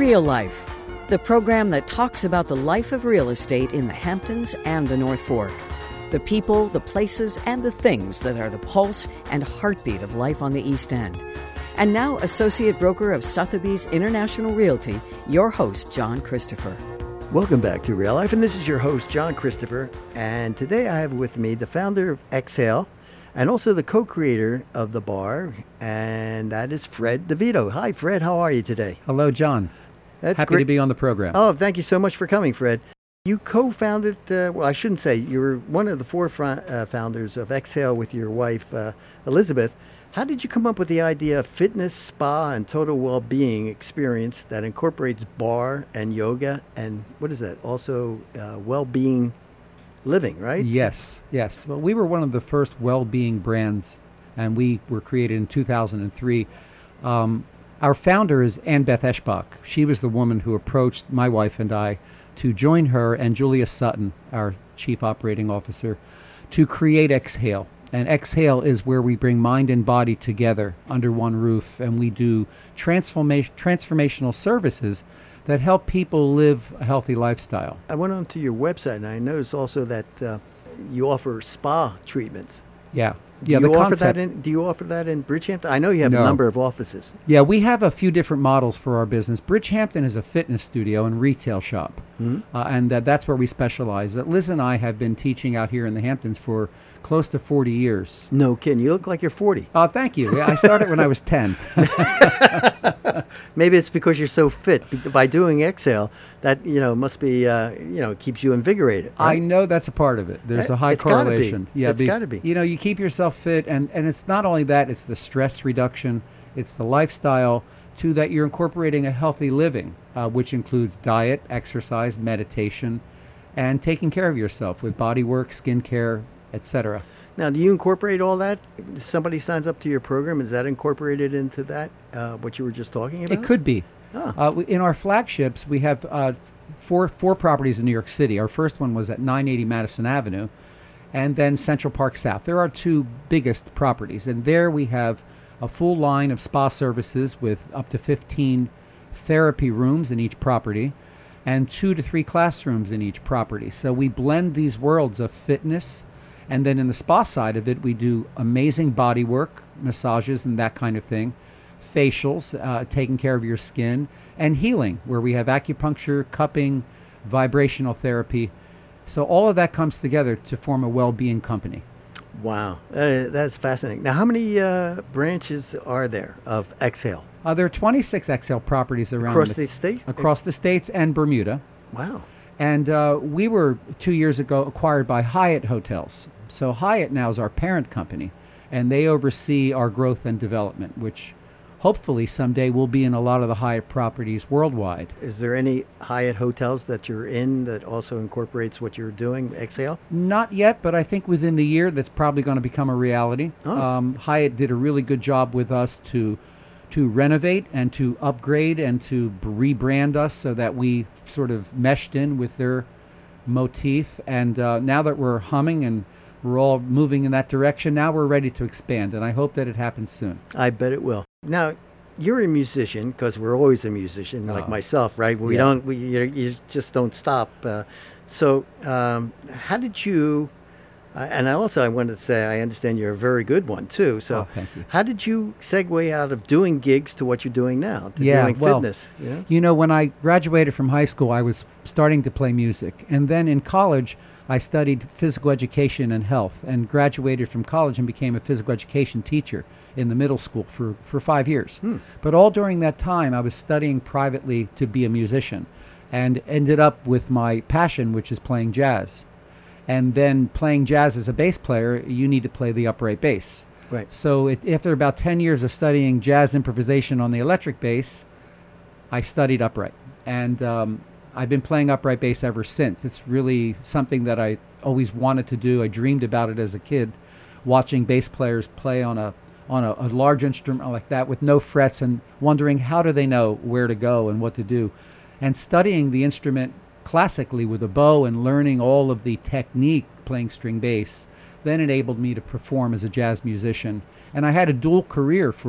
Real Life, the program that talks about the life of real estate in the Hamptons and the North Fork. The people, the places, and the things that are the pulse and heartbeat of life on the East End. And now, Associate Broker of Sotheby's International Realty, your host, John Christopher. Welcome back to Real Life, and this is your host, John Christopher. And today I have with me the founder of Exhale and also the co-creator of the bar, and that is Fred DeVito. Hi, Fred. How are you today? Hello, John. That's Happy great to be on the program. Oh, thank you so much for coming, Fred. You co-founded, well, I shouldn't say, you were one of the forefront founders of Exhale with your wife, Elizabeth. How did you come up with the idea of fitness, spa, and total well-being experience that incorporates bar and yoga and, what is that, also well-being living, right? Yes. Well, we were one of the first well-being brands, and we were created in 2003. Our founder is Ann Beth Eschbach. She was the woman who approached my wife and I to join her and Julia Sutton, our chief operating officer, to create Exhale. And Exhale is where we bring mind and body together under one roof, and we do transformational services that help people live a healthy lifestyle. I went onto your website, and I noticed also that you offer spa treatments. Yeah. Do you offer that in Bridgehampton? I know you have a number of offices. Yeah, we have a few different models for our business. Bridgehampton is a fitness studio and retail shop, and that's where we specialize. Liz and I have been teaching out here in the Hamptons for close to 40 years. No kidding. You look like you're 40. Oh, thank you. I started when I was 10. Maybe it's because you're so fit. By doing Exhale, that must be keeps you invigorated. Right? I know that's a part of it. There's a high correlation. Yeah, it's got to be. You keep yourself fit, and it's not only that, it's the stress reduction, it's the lifestyle, too, that you're incorporating a healthy living, which includes diet, exercise, meditation, and taking care of yourself with body work, skincare, etc. Now, do you incorporate all that? Somebody signs up to your program, is that incorporated into that, what you were just talking about? It could be. In our flagships, we have four properties in New York City. Our first one was at 980 Madison Avenue, and then Central Park South. There are two biggest properties, and there we have a full line of spa services with up to 15 therapy rooms in each property and 2 to 3 classrooms in each property. So we blend these worlds of fitness, and then in the spa side of it, we do amazing body work, massages and that kind of thing, facials, taking care of your skin, and healing, where we have acupuncture, cupping, vibrational therapy. So all of that comes together to form a well-being company. Wow, that's fascinating. Now, how many branches are there of Exhale? There are 26 Exhale properties around across the state? Across the states and Bermuda. Wow. And we were 2 years ago acquired by Hyatt Hotels. So Hyatt now is our parent company, and they oversee our growth and development, which hopefully someday we'll be in a lot of the Hyatt properties worldwide. Is there any Hyatt hotels that you're in that also incorporates what you're doing, Exhale? Not yet, but I think within the year that's probably going to become a reality. Hyatt did a really good job with us to renovate and to upgrade and to rebrand us so that we sort of meshed in with their motif. And now that we're humming and we're all moving in that direction, now we're ready to expand, and I hope that it happens soon. I bet it will. Now, you're a musician, because we're always a musician, like myself, right? You just don't stop. So how did you, and I wanted to say, I understand you're a very good one, too. So thank you. How did you segue out of doing gigs to what you're doing now, to doing fitness? When I graduated from high school, I was starting to play music. And then in college, I studied physical education and health, and graduated from college and became a physical education teacher in the middle school for 5 years. But all during that time, I was studying privately to be a musician, and ended up with my passion, which is playing jazz. And then playing jazz as a bass player, you need to play the upright bass. Right. So after about 10 years of studying jazz improvisation on the electric bass, I studied upright. And I've been playing upright bass ever since. It's really something that I always wanted to do. I dreamed about it as a kid, watching bass players play on a large instrument like that with no frets, and wondering how do they know where to go and what to do. And studying the instrument classically with a bow and learning all of the technique playing string bass then enabled me to perform as a jazz musician. And I had a dual career for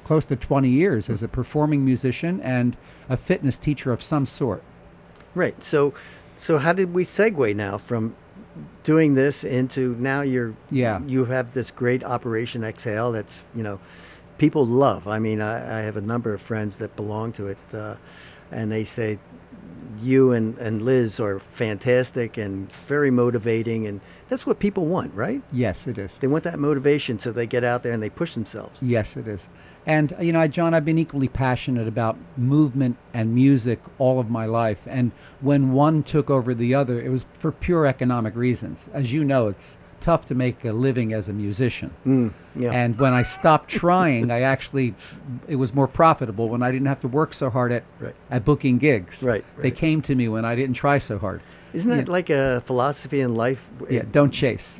close to 20 years as a performing musician and a fitness teacher of some sort. Right. So how did we segue now from doing this into now you have this great Operation Exhale that's, people love. I mean, I have a number of friends that belong to it, and they say you and Liz are fantastic and very motivating, and that's what people want, right? Yes, it is. They want that motivation, so they get out there and they push themselves. Yes, it is. And, John, I've been equally passionate about movement and music all of my life. And when one took over the other, it was for pure economic reasons. As you know, it's tough to make a living as a musician. Yeah. And when I stopped trying, it was more profitable when I didn't have to work so hard at booking gigs. Right. They came to me when I didn't try so hard. Isn't that like a philosophy in life? Yeah, don't chase.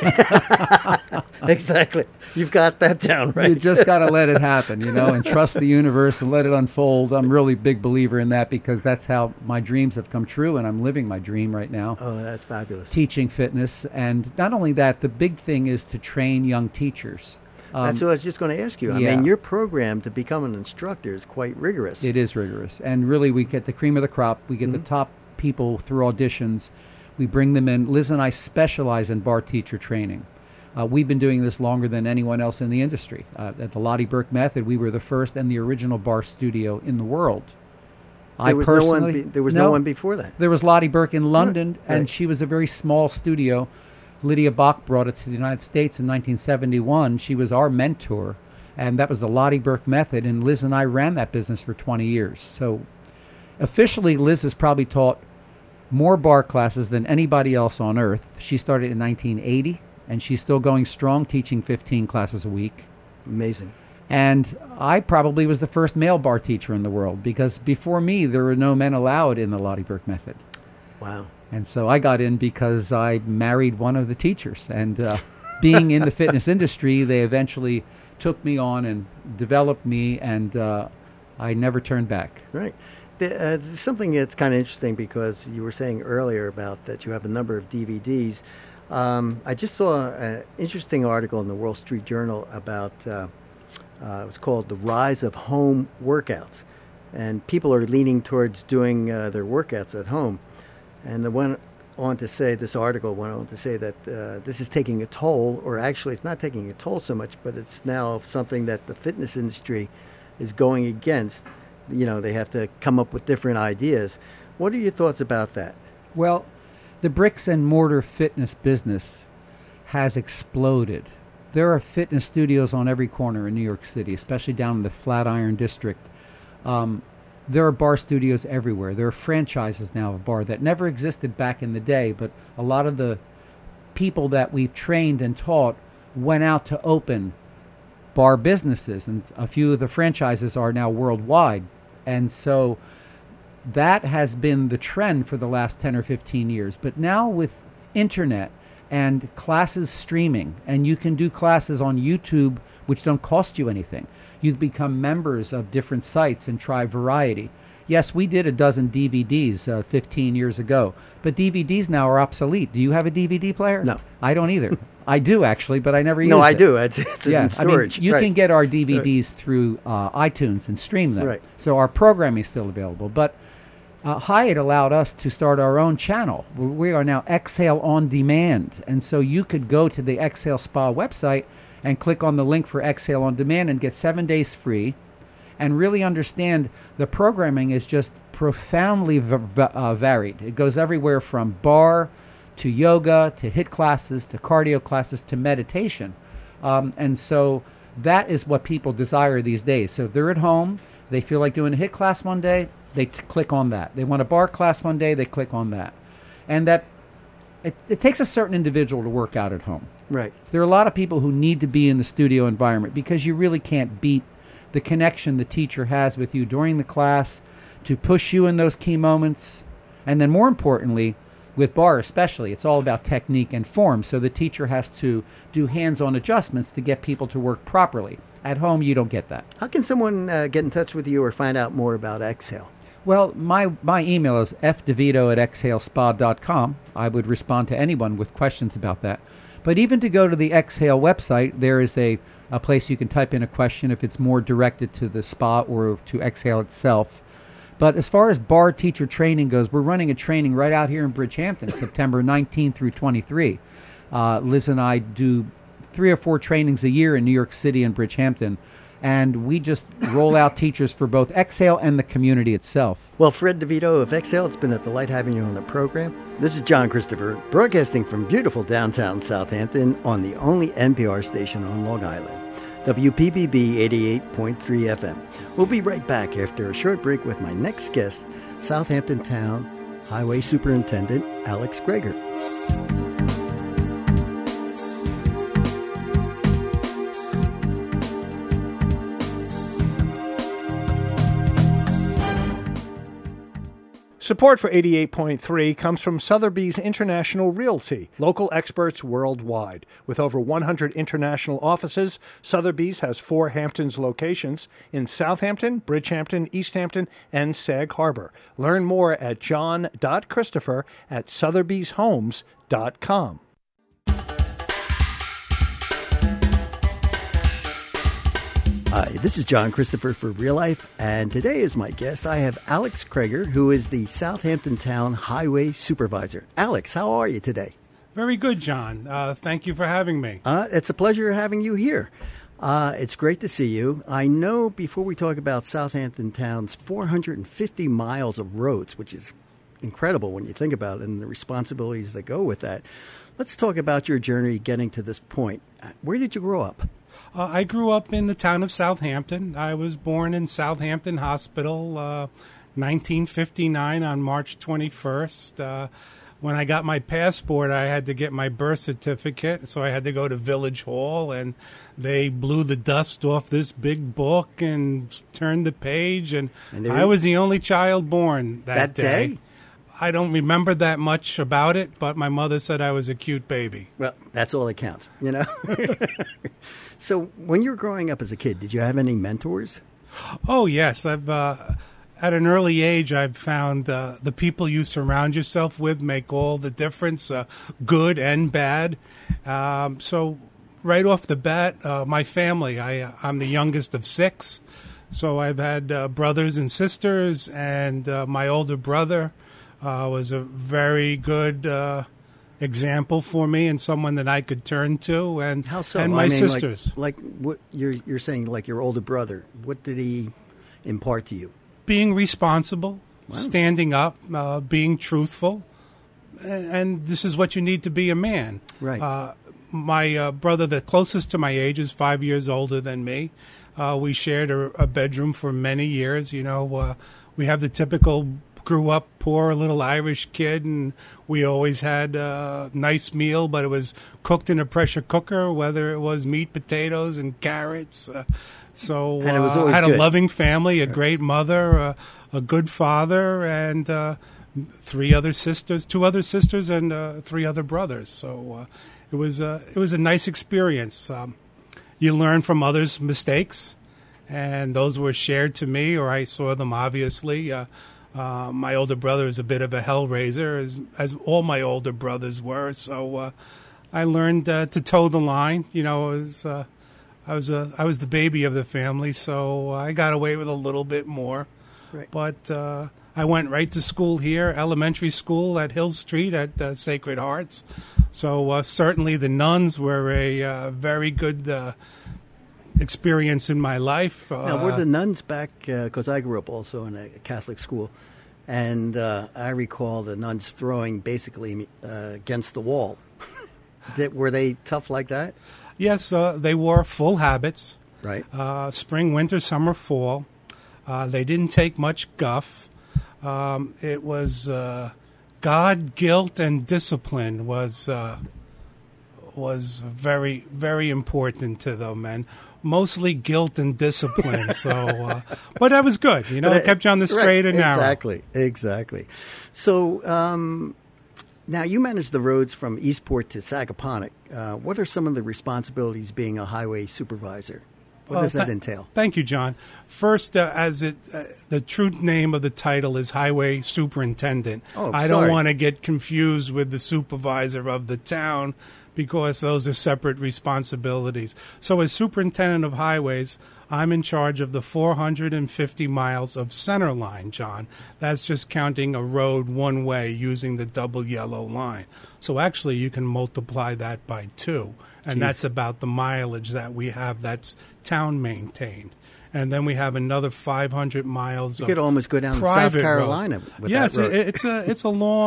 Exactly. You've got that down, right? You just got to let it happen, and trust the universe and let it unfold. I'm really a big believer in that because that's how my dreams have come true, and I'm living my dream right now. Oh, that's fabulous. Teaching fitness. And not only that, the big thing is to train young teachers. That's what I was just going to ask you. I mean, your program to become an instructor is quite rigorous. It is rigorous. And really, we get the cream of the crop. We get the top people through auditions. We bring them in. Liz and I specialize in bar teacher training. We've been doing this longer than anyone else in the industry. At the Lottie Burke Method, we were the first and the original bar studio in the world. There was no one before that. There was Lottie Burke in London, Right. and she was a very small studio. Lydia Bach brought it to the United States in 1971. She was our mentor, and that was the Lottie Burke Method, and Liz and I ran that business for 20 years. So officially, Liz has probably taught more bar classes than anybody else on earth. She started in 1980, and she's still going strong, teaching 15 classes a week. Amazing. And I probably was the first male bar teacher in the world because before me, there were no men allowed in the Lottie Burke Method. Wow. And so I got in because I married one of the teachers. And being in the fitness industry, they eventually took me on and developed me, and I never turned back. Right. Something that's kind of interesting because you were saying earlier about that you have a number of DVDs. I just saw an interesting article in the Wall Street Journal about, it was called The Rise of Home Workouts. And people are leaning towards doing their workouts at home. And this article went on to say that this is taking a toll, or actually it's not taking a toll so much, but it's now something that the fitness industry is going against. They have to come up with different ideas. What are your thoughts about that? Well, the bricks and mortar fitness business has exploded. There are fitness studios on every corner in New York City, especially down in the Flatiron District. There are bar studios everywhere. There are franchises now of bar that never existed back in the day, but a lot of the people that we've trained and taught went out to open bar businesses, and a few of the franchises are now worldwide. And so that has been the trend for the last 10 or 15 years. But now with internet and classes streaming, and you can do classes on YouTube which don't cost you anything. You become members of different sites and try variety. Yes, we did a dozen DVDs 15 years ago, but DVDs now are obsolete. Do you have a DVD player? No. I don't either. I do, actually, but I never use it. No, I do. It's in storage. You can get our DVDs through iTunes and stream them. Right. So our programming is still available. But Hyatt allowed us to start our own channel. We are now Exhale On Demand. And so you could go to the Exhale Spa website and click on the link for Exhale On Demand and get 7 days free and really understand the programming is just profoundly varied. It goes everywhere from bar to yoga to HIIT classes to cardio classes to meditation. And so that is what people desire these days. So if they're at home, they feel like doing a HIIT class one day, they click on that. They want a bar class one day, they click on that. And that it takes a certain individual to work out at home. Right. There are a lot of people who need to be in the studio environment because you really can't beat the connection the teacher has with you during the class to push you in those key moments. And then more importantly, with bar especially, it's all about technique and form. So the teacher has to do hands-on adjustments to get people to work properly. At home, you don't get that. How can someone get in touch with you or find out more about Exhale? Well, my email is fdevito@exhalespa.com. I would respond to anyone with questions about that. But even to go to the Exhale website, there is a place you can type in a question if it's more directed to the spa or to Exhale itself. But as far as bar teacher training goes, we're running a training right out here in Bridgehampton, September 19 through 23. Liz and I do 3 or 4 trainings a year in New York City and Bridgehampton. And we just roll out teachers for both Exhale and the community itself. Well, Fred DeVito of Exhale, it's been a delight having you on the program. This is John Christopher, broadcasting from beautiful downtown Southampton on the only NPR station on Long Island, WPBB 88.3 FM. We'll be right back after a short break with my next guest, Southampton Town Highway Superintendent Alex Greger. Support for 88.3 comes from Sotheby's International Realty, local experts worldwide. With over 100 international offices, Sotheby's has 4 Hamptons locations in Southampton, Bridgehampton, Easthampton, and Sag Harbor. Learn more at john.christopher@sotheby'shomes.com. Hi, this is John Christopher for Real Life, and today as my guest, I have Alex Greger, who is the Southampton Town Highway Supervisor. Alex, how are you today? Very good, John. Thank you for having me. It's a pleasure having you here. It's great to see you. I know before we talk about Southampton Town's 450 miles of roads, which is incredible when you think about it and the responsibilities that go with that, let's talk about your journey getting to this point. Where did you grow up? I grew up in the town of Southampton. I was born in Southampton Hospital, 1959 on March 21st. When I got my passport, I had to get my birth certificate, so I had to go to Village Hall, and they blew the dust off this big book and turned the page, and I was the only child born that day. I don't remember that much about it, but my mother said I was a cute baby. Well, that's all that counts, you know? So when you were growing up as a kid, did you have any mentors? Oh, yes. At an early age, I've found the people you surround yourself with make all the difference, good and bad. So right off the bat, my family, I'm the youngest of 6. So I've had brothers and sisters, and my older brother was a very good example for me and someone that I could turn to. And how so? And my sisters. Like what you're saying, like your older brother. What did he impart to you? Being responsible, standing up, being truthful, and this is what you need to be a man. Right. My brother, the closest to my age, is 5 years older than me. We shared a bedroom for many years. You know, we have the typical grew up poor little Irish kid, and we always had a nice meal, but it was cooked in a pressure cooker, whether it was meat, potatoes, and carrots. So and it was always I had good. a loving family, a great mother, a good father, and 2 other sisters, and 3 other brothers. So it was a nice experience. You learn from others' mistakes, and those were shared to me, or I saw them. Obviously, my older brother is a bit of a hellraiser, as all my older brothers were. So I learned to toe the line. You know, I was the baby of the family, so I got away with a little bit more. Right. But I went right to school here, elementary school at Hill Street at Sacred Hearts. So certainly the nuns were a very good experience in my life. Now, were the nuns back, because I grew up also in a Catholic school, and I recall the nuns throwing basically against the wall. Were they tough like that? Yes, they wore full habits. Right. Spring, winter, summer, fall. They didn't take much guff. It was God, guilt, and discipline was very, very important to them, and mostly guilt and discipline. So, but that was good. You know, it kept you on the straight and narrow. Exactly. So now you manage the roads from Eastport to Sagaponack. What are some of the responsibilities being a highway supervisor? What does that entail? Thank you, John. First, the true name of the title is Highway Superintendent. Oh, I don't want to get confused with the supervisor of the town, because those are separate responsibilities. So as superintendent of highways, I'm in charge of the 450 miles of center line, John. That's just counting a road one way using the double yellow line. So actually you can multiply that by 2, and that's about the mileage that we have that's town maintained. And then we have another 500 miles. You could almost go down to South Carolina with yes, that road. it's a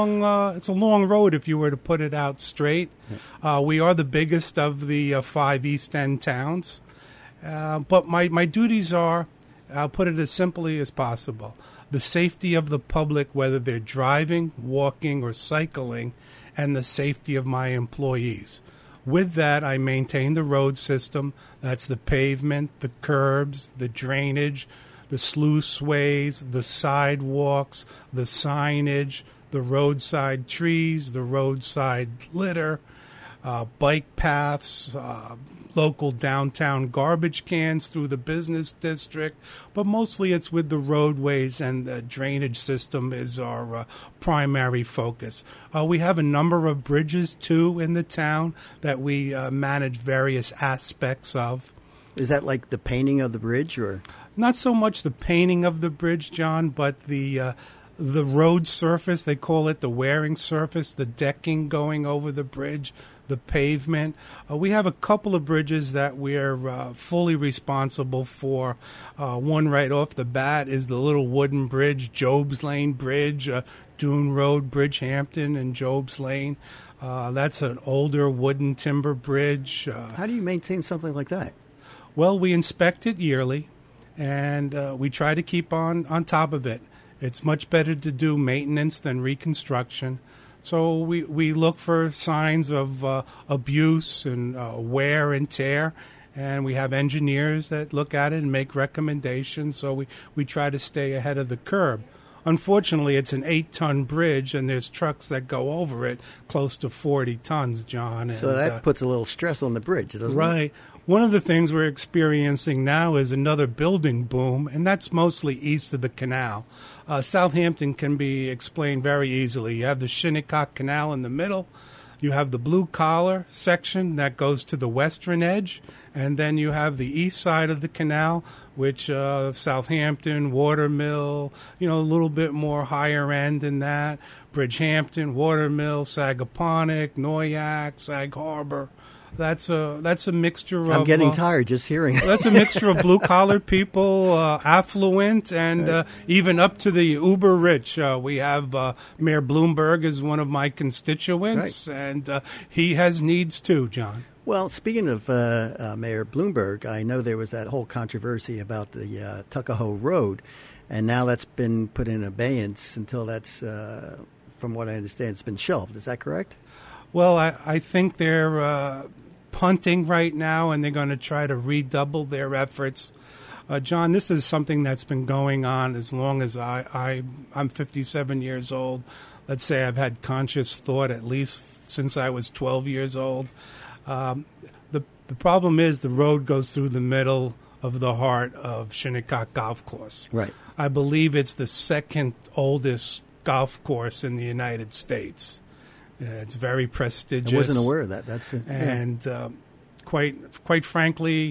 long road if you were to put it out straight. We are the biggest of the 5 East End towns, but my duties are, I'll put it as simply as possible, the safety of the public, whether they're driving, walking, or cycling, and the safety of my employees. With that, I maintain the road system. That's the pavement, the curbs, the drainage, the sluiceways, the sidewalks, the signage, the roadside trees, the roadside litter, bike paths, local downtown garbage cans through the business district, but mostly it's with the roadways, and the drainage system is our primary focus. We have a number of bridges, too, in the town that we manage various aspects of. Is that like the painting of the bridge, or? Not so much the painting of the bridge, John, but the road surface, they call it the wearing surface, the decking going over the bridge, the pavement. We have a couple of bridges that we're fully responsible for. One right off the bat is the little wooden bridge, Job's Lane Bridge, Dune Road, Bridgehampton, and Job's Lane. That's an older wooden timber bridge. How do you maintain something like that? Well, we inspect it yearly, and we try to keep on top of it. It's much better to do maintenance than reconstruction. So we look for signs of abuse and wear and tear, and we have engineers that look at it and make recommendations. So we try to stay ahead of the curve. Unfortunately, it's an 8-ton bridge, and there's trucks that go over it close to 40 tons, John. So that puts a little stress on the bridge, doesn't it? Right. One of the things we're experiencing now is another building boom, and that's mostly east of the canal. Southampton can be explained very easily. You have the Shinnecock Canal in the middle. You have the blue-collar section that goes to the western edge. And then you have the east side of the canal, which Southampton, Watermill, a little bit more higher end than that. Bridgehampton, Watermill, Sagaponack, Noyac, Sag Harbor. That's a mixture of... I'm getting tired just hearing it. That's a mixture of blue-collar people, affluent, and even up to the uber-rich. We have Mayor Bloomberg is one of my constituents, right. And he has needs too, John. Well, speaking of Mayor Bloomberg, I know there was that whole controversy about the Tuckahoe Road, and now that's been put in abeyance until that's, from what I understand, it's been shelved. Is that correct? Well, I think they're punting right now, and they're going to try to redouble their efforts. John, this is something that's been going on as long as I'm 57 years old. Let's say I've had conscious thought at least since I was 12 years old. The problem is the road goes through the middle of the heart of Shinnecock Golf Course. Right. I believe it's the second oldest golf course in the United States. It's very prestigious. I wasn't aware of that. That's and quite frankly,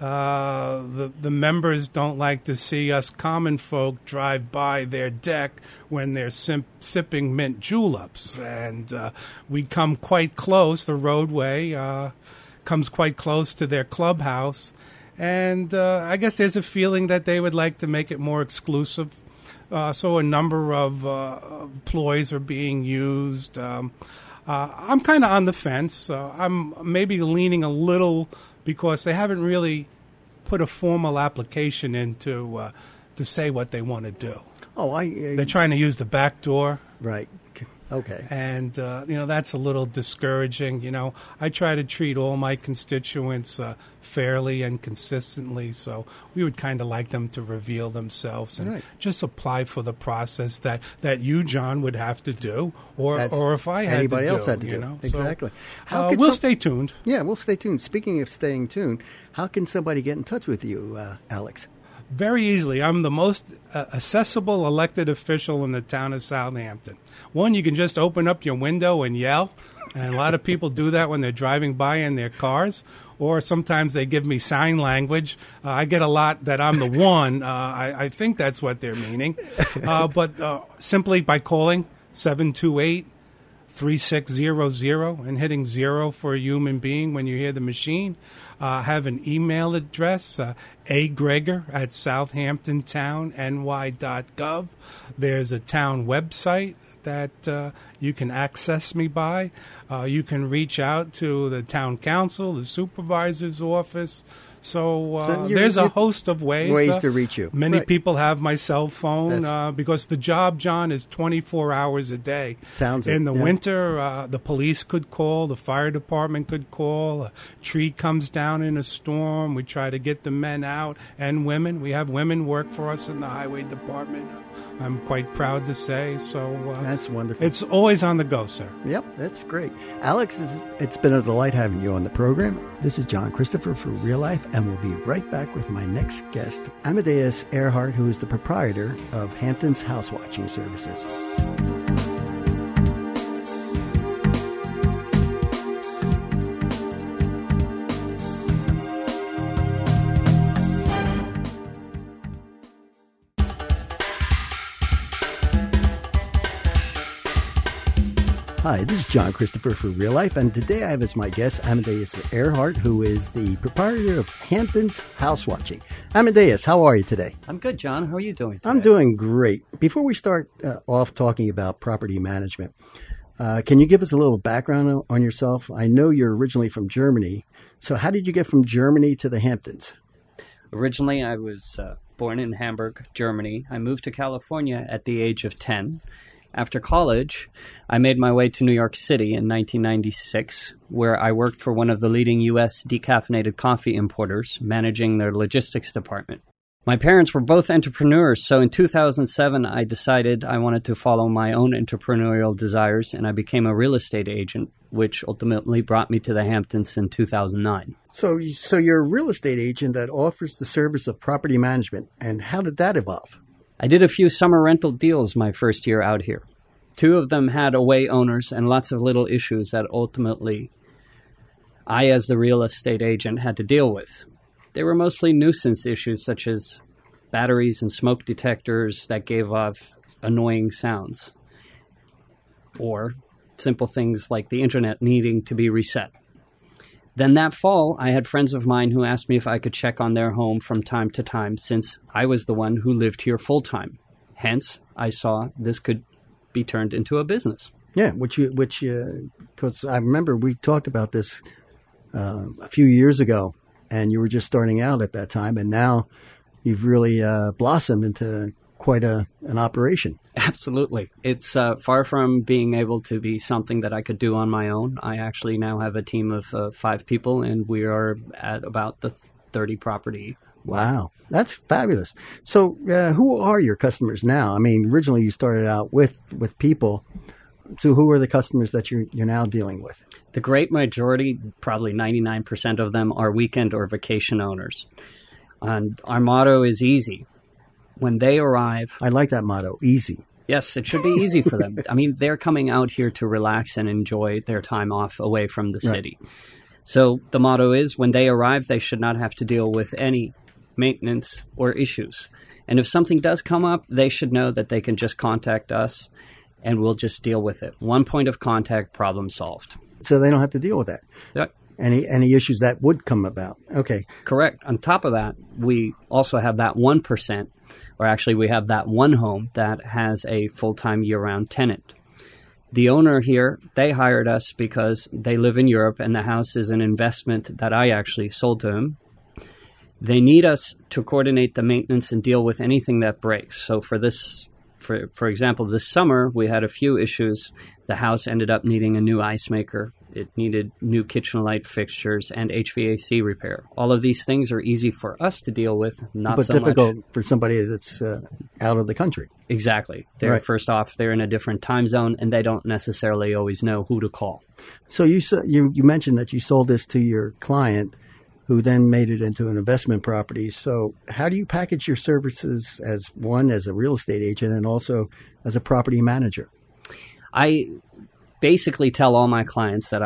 the members don't like to see us common folk drive by their deck when they're sipping mint juleps, and we come quite close. The roadway comes quite close to their clubhouse, and I guess there's a feeling that they would like to make it more exclusive. So a number of ploys are being used. I'm kind of on the fence. I'm maybe leaning a little because they haven't really put a formal application in to say what they want to do. They're trying to use the back door. Right. Okay. And, that's a little discouraging. I try to treat all my constituents fairly and consistently, so we would kind of like them to reveal themselves and just apply for the process that you, John, would have to do, or if I had anybody to do. Else had to do. Exactly. So, we'll stay tuned. Yeah, we'll stay tuned. Speaking of staying tuned, how can somebody get in touch with you, Alex? Very easily. I'm the most accessible elected official in the town of Southampton. One, you can just open up your window and yell, and a lot of people do that when they're driving by in their cars, or sometimes they give me sign language. I get a lot that I'm the one. I think that's what they're meaning. But simply by calling 728-3600 and hitting 0 for a human being when you hear the machine. Have an email address, agreger@southamptontownny.gov. There's a town website that you can access me by. You can reach out to the town council, the supervisor's office. So there's a host of ways to reach you. Many Right. people have my cell phone because the job, John, is 24 hours a day. Sounds it, In the yeah. winter, the police could call, the fire department could call, a tree comes down in a storm. We try to get the men out and women. We have women work for us in the highway department. I'm quite proud to say. So That's wonderful. It's always on the go, sir. Yep, that's great. Alex, it's been a delight having you on the program. This is John Christopher for Real Life, and we'll be right back with my next guest, Amadeus Earhart, who is the proprietor of Hampton's House Watching Services. Hi, this is John Christopher for Real Life, and today I have as my guest Amadeus Earhart, who is the proprietor of Hampton's House Watching. Amadeus, how are you today? I'm good, John. How are you doing today? I'm doing great. Before we start off talking about property management, can you give us a little background on yourself? I know you're originally from Germany, so how did you get from Germany to the Hamptons? Originally, I was born in Hamburg, Germany. I moved to California at the age of 10. After college, I made my way to New York City in 1996, where I worked for one of the leading U.S. decaffeinated coffee importers, managing their logistics department. My parents were both entrepreneurs, so in 2007, I decided I wanted to follow my own entrepreneurial desires, and I became a real estate agent, which ultimately brought me to the Hamptons in 2009. So you're a real estate agent that offers the service of property management, and how did that evolve? I did a few summer rental deals my first year out here. 2 of them had away owners and lots of little issues that ultimately I, as the real estate agent, had to deal with. They were mostly nuisance issues such as batteries and smoke detectors that gave off annoying sounds, or simple things like the internet needing to be reset. Then that fall, I had friends of mine who asked me if I could check on their home from time to time since I was the one who lived here full-time. Hence, I saw this could be turned into a business. Yeah, because I remember we talked about this a few years ago, and you were just starting out at that time, and now you've really blossomed into quite an operation. Absolutely. It's far from being able to be something that I could do on my own. I actually now have a team of 5 people, and we are at about the 30 property. Wow, that's fabulous. So who are your customers now? I mean, originally you started out with people. So who are the customers that you're now dealing with? The great majority, probably 99% of them, are weekend or vacation owners. And our motto is easy. When they arrive... I like that motto, easy. Yes, it should be easy for them. I mean, they're coming out here to relax and enjoy their time off away from the city. Right. So the motto is, when they arrive, they should not have to deal with any maintenance or issues. And if something does come up, they should know that they can just contact us and we'll just deal with it. One point of contact, problem solved. So they don't have to deal with that. Yep. Any issues that would come about. Okay. Correct. On top of that, we also have that 1%, or actually we have that one home that has a full-time year-round tenant. The owner here, they hired us because they live in Europe and the house is an investment that I actually sold to him. They need us to coordinate the maintenance and deal with anything that breaks. So for example, this summer, we had a few issues. The house ended up needing a new ice maker. It needed new kitchen light fixtures and HVAC repair. All of these things are easy for us to deal with, not so much. But difficult for somebody that's out of the country. Exactly. They're right. First off, they're in a different time zone, and they don't necessarily always know who to call. So you mentioned that you sold this to your client. who then made it into an investment property. So how do you package your services as a real estate agent and also as a property manager? I basically tell all my clients that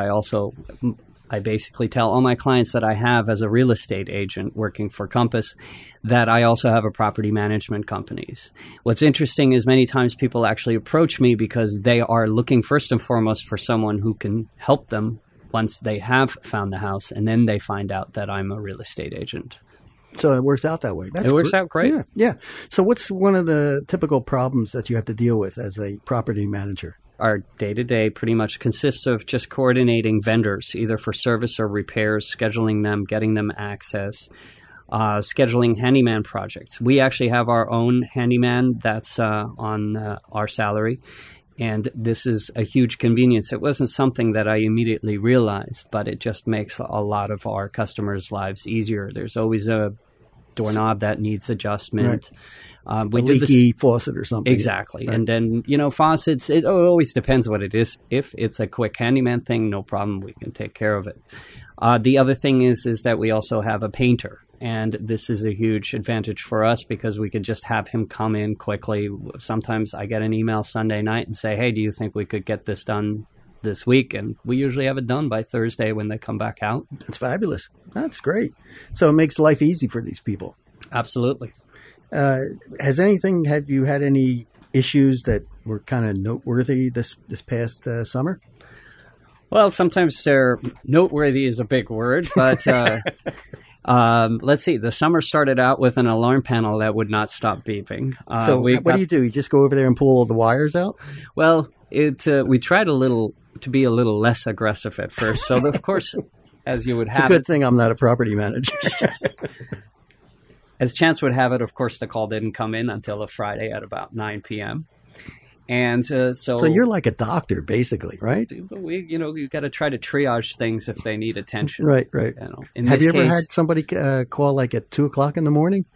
I have as a real estate agent working for Compass that I also have a property management companies. What's interesting is many times people actually approach me because they are looking first and foremost for someone who can help them once they have found the house, and then they find out that I'm a real estate agent. So it works out that way. It works out great. Yeah. So what's one of the typical problems that you have to deal with as a property manager? Our day-to-day pretty much consists of just coordinating vendors, either for service or repairs, scheduling them, getting them access, scheduling handyman projects. We actually have our own handyman that's on our salary, and this is a huge convenience. It wasn't something that I immediately realized, but it just makes a lot of our customers' lives easier. There's always a doorknob that needs adjustment. Right. A leaky faucet or something. Exactly. Right. And then, faucets, it always depends what it is. If it's a quick handyman thing, no problem. We can take care of it. The other thing is that we also have a painter. And this is a huge advantage for us because we could just have him come in quickly. Sometimes I get an email Sunday night and say, hey, do you think we could get this done this week? And we usually have it done by Thursday when they come back out. That's fabulous. That's great. So it makes life easy for these people. Absolutely. Have you had any issues that were kind of noteworthy this past summer? Well, sometimes they're noteworthy is a big word, but let's see. The summer started out with an alarm panel that would not stop beeping. So what do you do? You just go over there and pull all the wires out? Well, we tried to be a little less aggressive at first. So, of course, as you would have it's a good thing I'm not a property manager. Yes. As chance would have it, of course, the call didn't come in until a Friday at about 9 p.m. And so you're like a doctor, basically, right? You got to try to triage things if they need attention. Right. Have you ever case, had somebody call like at 2:00 in the morning?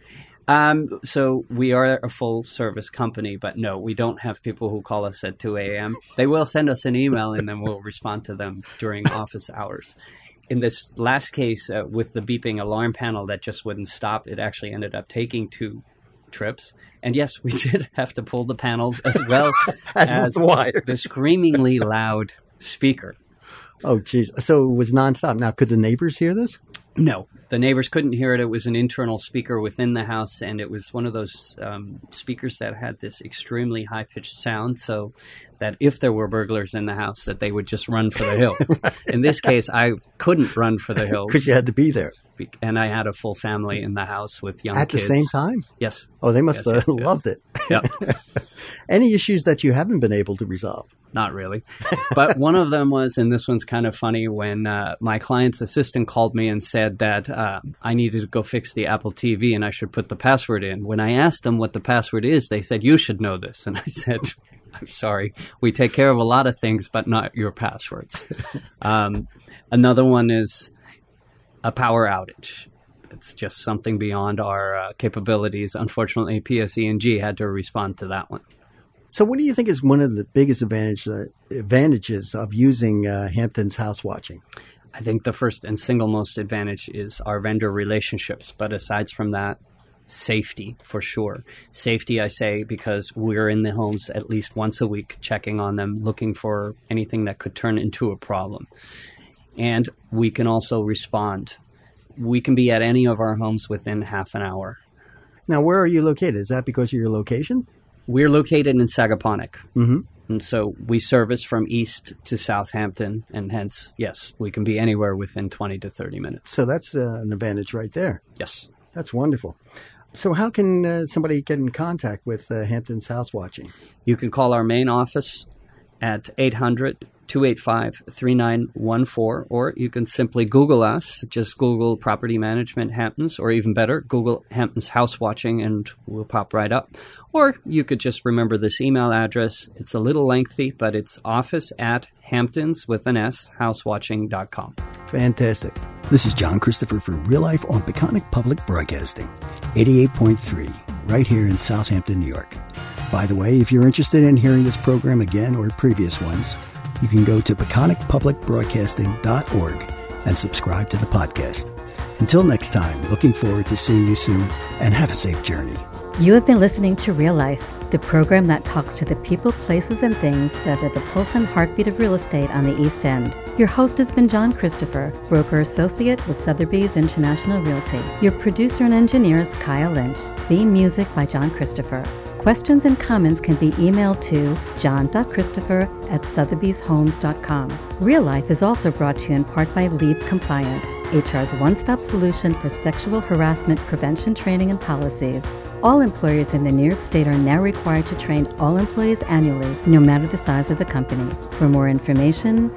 So we are a full service company, but no, we don't have people who call us at 2 a.m. They will send us an email and then we'll respond to them during office hours. In this last case, with the beeping alarm panel that just wouldn't stop, it actually ended up taking 2 trips. And yes, we did have to pull the panels as well as the screamingly loud speaker. Oh, geez. So it was nonstop. Now, could the neighbors hear this? No, the neighbors couldn't hear it. It was an internal speaker within the house, and it was one of those speakers that had this extremely high-pitched sound, so that if there were burglars in the house, that they would just run for the hills. Right. In this case, I couldn't run for the hills. Because you had to be there. And I had a full family in the house with young kids. At the same time? Yes. Oh, they must have loved it. Yep. Any issues that you haven't been able to resolve? Not really. But one of them was, and this one's kind of funny, when my client's assistant called me and said that I needed to go fix the Apple TV and I should put the password in. When I asked them what the password is, they said, you should know this. And I said, I'm sorry. We take care of a lot of things, but not your passwords. Another one is a power outage. It's just something beyond our capabilities. Unfortunately, PSE&G had to respond to that one. So what do you think is one of the biggest advantages of using Hampton's House Watching? I think the first and single most advantage is our vendor relationships. But aside from that, safety for sure. Safety, I say, because we're in the homes at least once a week, checking on them, looking for anything that could turn into a problem. And we can also respond. We can be at any of our homes within half an hour. Now, where are you located? Is that because of your location? We're located in Sagaponack. Mm-hmm. And so we service from east to Southampton, and hence, yes, we can be anywhere within 20 to 30 minutes. So that's an advantage right there. Yes. That's wonderful. So how can somebody get in contact with Hampton's House Watching? You can call our main office at 800-285-3914, or you can simply Google us. Just Google Property Management Hamptons, or even better, Google Hampton's House Watching, and we'll pop right up. Or you could just remember this email address. It's a little lengthy, but it's office@Hamptons with an S, housewatching.com. Fantastic. This is John Christopher for Real Life on Peconic Public Broadcasting, 88.3, right here in Southampton, New York. By the way, if you're interested in hearing this program again or previous ones, you can go to peconicpublicbroadcasting.org and subscribe to the podcast. Until next time, looking forward to seeing you soon, and have a safe journey. You have been listening to Real Life, the program that talks to the people, places, and things that are the pulse and heartbeat of real estate on the East End. Your host has been John Christopher, broker associate with Sotheby's International Realty. Your producer and engineer is Kyle Lynch. Theme music by John Christopher. Questions and comments can be emailed to john.christopher@sotheby'shomes.com. Real Life is also brought to you in part by Leap Compliance, HR's one-stop solution for sexual harassment prevention training and policies. All employers in the New York State are now required to train all employees annually, no matter the size of the company. For more information,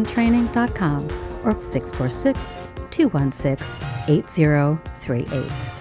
discriminationpreventiontraining.com or 646-216-8038.